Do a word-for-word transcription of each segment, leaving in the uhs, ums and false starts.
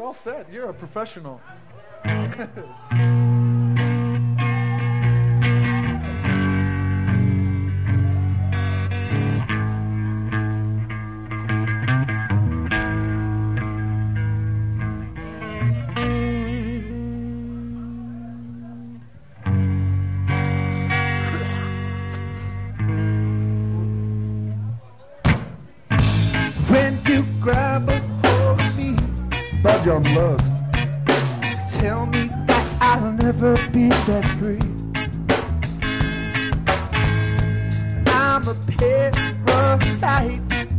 you're all set. You're a professional. When you grab a hold of me, Bad Young Bloods. tell me that I'll never be set free. I'm a parasite.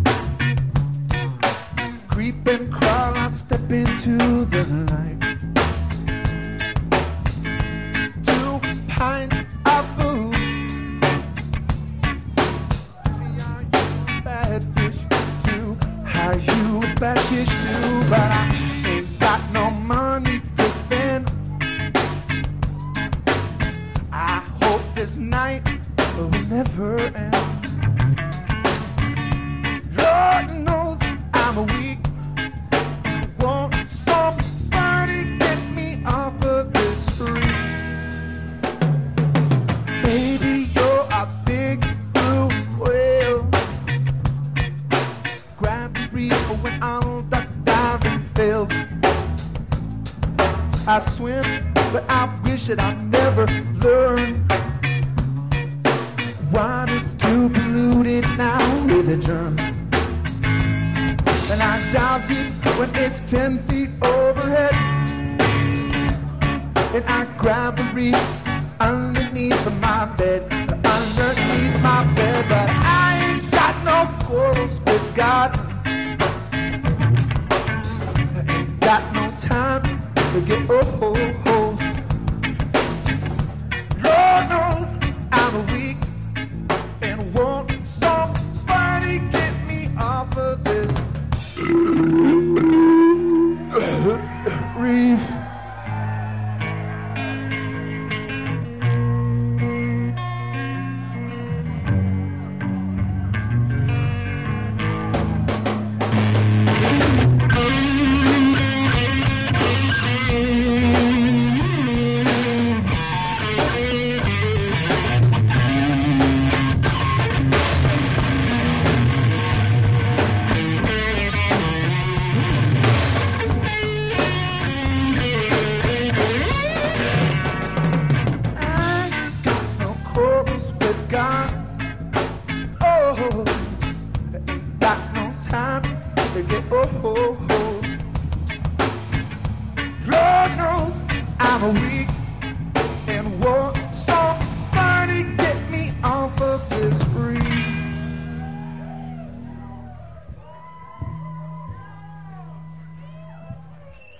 Creep and crawl, I step into the light. Two pints of booze. Are you bad fish too? Are you a bad fish too? But I ain't got no money to spend. I hope this night will never end. Lord knows I'm a weak. Won't somebody get me off of this street? Baby, you're a big blue whale. Grab the reef when all the diving fails. I swim, but I wish that I never learned. Water's too polluted now with a germ. And I dive deep when it's ten feet overhead. And I grab the reef underneath my bed, underneath my bed. But I ain't got no quarrels with God. I ain't got no time to get oh oh oh. Lord knows I'm weak and won't somebody get me off of this reef. Oh, oh, oh. Lord knows I'm a weak